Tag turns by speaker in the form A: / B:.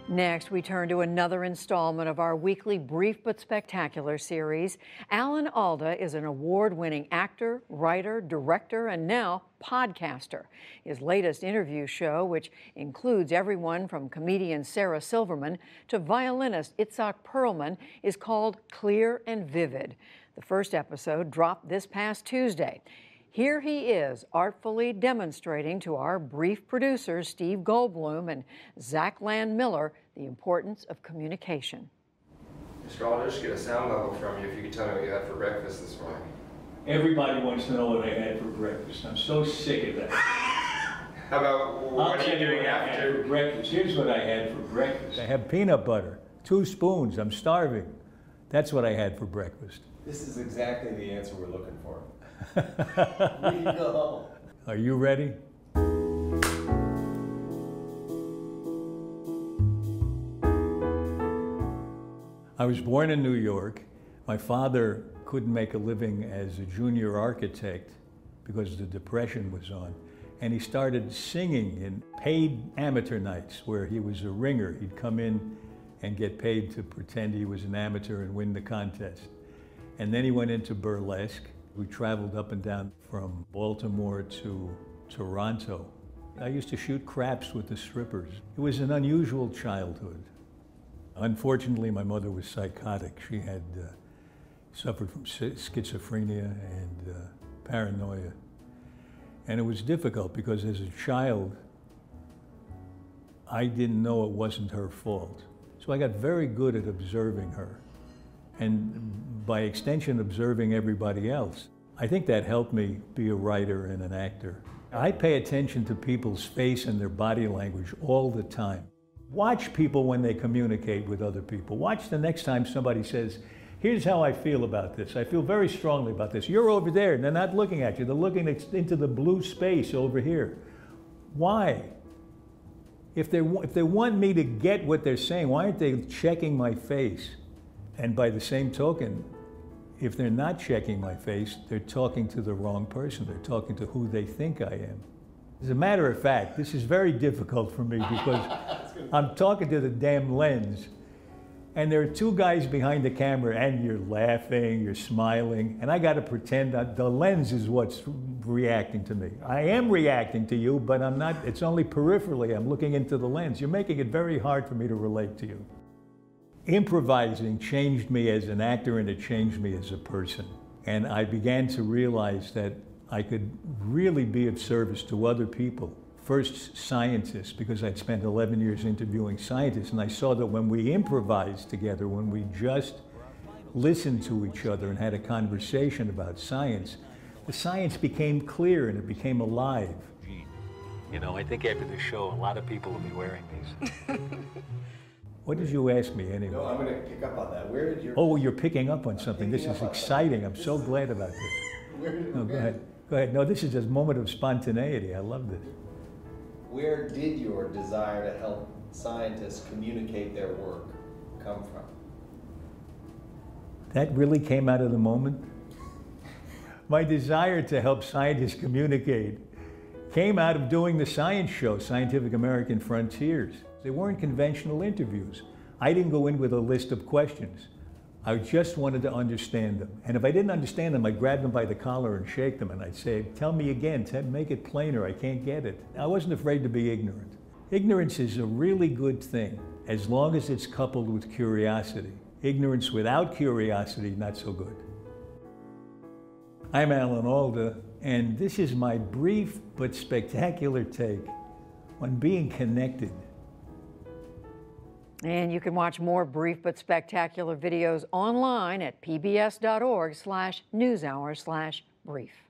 A: Next, we turn to another installment of our weekly Brief but Spectacular series. Alan Alda is an award-winning actor, writer, director, and now podcaster. His latest interview show, which includes everyone from comedian Sarah Silverman to violinist Itzhak Perlman, is called Clear and Vivid. The first episode dropped this past Tuesday. Here he is, artfully demonstrating to our brief producers, Steve Goldblum and Zach Land Miller, the importance of communication.
B: Mr. Alder, just get a sound level from you if you could tell me what you had for breakfast this morning.
C: Everybody wants to know what I had for breakfast. I'm so sick of that.
B: How about what are you doing after
C: breakfast? Here's what I had for breakfast. I have peanut butter, 2 spoons. I'm starving. That's what I had for breakfast.
D: This is exactly the answer we're looking for. We go.
C: Are you ready? I was born in New York. My father couldn't make a living as a junior architect because the Depression was on. And he started singing in paid amateur nights where he was a ringer. He'd come in and get paid to pretend he was an amateur and win the contest. And then he went into burlesque. We traveled up and down from Baltimore to Toronto. I used to shoot craps with the strippers. It was an unusual childhood. Unfortunately, my mother was psychotic. She had suffered from schizophrenia and paranoia. And it was difficult because as a child, I didn't know it wasn't her fault. So I got very good at observing her. And by extension, observing everybody else. I think that helped me be a writer and an actor. I pay attention to people's face and their body language all the time. Watch people when they communicate with other people. Watch the next time somebody says, here's how I feel about this. I feel very strongly about this. You're over there, and they're not looking at you. They're looking into the blue space over here. Why? If they want me to get what they're saying, why aren't they checking my face? And by the same token, if they're not checking my face, they're talking to the wrong person. They're talking to who they think I am. As a matter of fact, this is very difficult for me because I'm talking to the damn lens. And there are 2 guys behind the camera and you're laughing, you're smiling, and I gotta pretend that the lens is what's reacting to me. I am reacting to you, but I'm not, it's only peripherally, I'm looking into the lens. You're making it very hard for me to relate to you. Improvising changed me as an actor and it changed me as a person. And I began to realize that I could really be of service to other people. First, scientists, because I'd spent 11 years interviewing scientists, and I saw that when we improvised together, when we just listened to each other and had a conversation about science, the science became clear and it became alive. You know, I think after the show, a lot of people will be wearing these. What did you ask me anyway?
D: No, I'm going to pick up on that. Where did your...
C: Oh, you're picking up on something. This is exciting. I'm so glad about this. No, go ahead. Go ahead. No, this is a moment of spontaneity. I love this.
D: Where did your desire to help scientists communicate their work come from?
C: That really came out of the moment. My desire to help scientists communicate came out of doing the science show, Scientific American Frontiers. They weren't conventional interviews. I didn't go in with a list of questions. I just wanted to understand them. And if I didn't understand them, I'd grab them by the collar and shake them, and I'd say, tell me again, make it plainer, I can't get it. I wasn't afraid to be ignorant. Ignorance is a really good thing, as long as it's coupled with curiosity. Ignorance without curiosity, not so good. I'm Alan Alda, and this is my brief but spectacular take on being connected.
A: And you can watch more brief but spectacular videos online at pbs.org/newshour/brief.